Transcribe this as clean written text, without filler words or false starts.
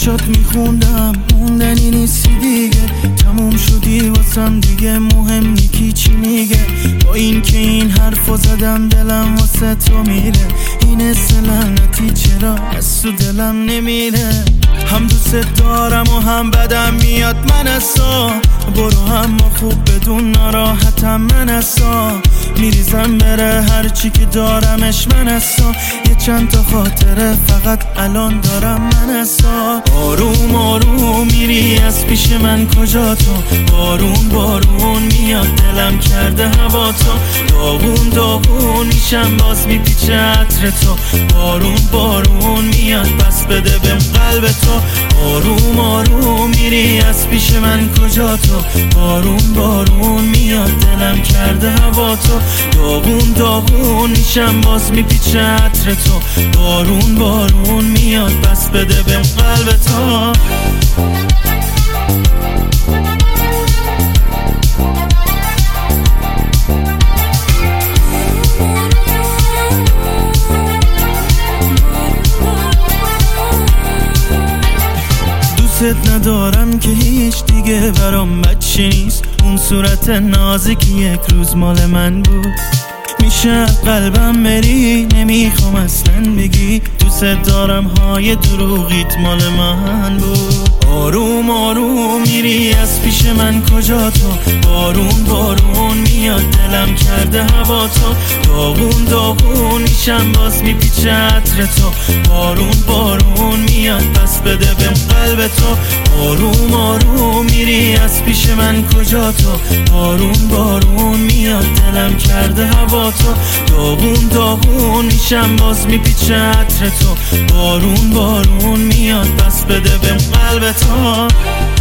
براشات میخوندم موندنی نیستی دیگه، تموم شدی واسم دیگه، مهم نیکی چی میگه. با این که این حرفو زدم دلم واسه تو میره، این لعنتی چرا از تو دلم نمیره. هم دوست دارم و هم بدم میاد من اصلا، برو هم خوب بدون ناراحتم من اصلا، میریزم بره هرچی که دارمش من اصلا، یه چند تا خاطره فقط الان دارم من اصلا. آروم آروم میری از پیش من کجا تو، بارون بارون میاد دلم کرده هوا تو، داغون داغون میشم باز میپیچه عطر تو، بارون بارون میاد پس بده بهم قلب تو. آروم آروم میری از پیش من کجا تو، بارون بارون میاد دلم کرده هوا تو، داغون داغون میشم باز میپیچه عطر تو، بارون بارون میاد پس بده بهم قلب تو. دوست ندارم که هیچ دیگه برام بچه نیست، اون صورت نازکی یک روز مال من بود، میشه قلبم بری نمیخوام اصلا بگی دوست دارم های دروغیت مال من بود. آروم آروم میری از پیش من کجا تو، بارون بارون میاد دلم کرده هوا تو، داغون داغون میشم باز میپیچه عطر تو، بارون بارون میاد پس بده بهم قلب تو. آروم آروم میری از پیش من کجا تو، بارون بارون میاد دلم کرده هوا تو، داغون داغون میشم باز میپیچه عطر تو، بارون بارون میاد پس بده بهم قلب تو.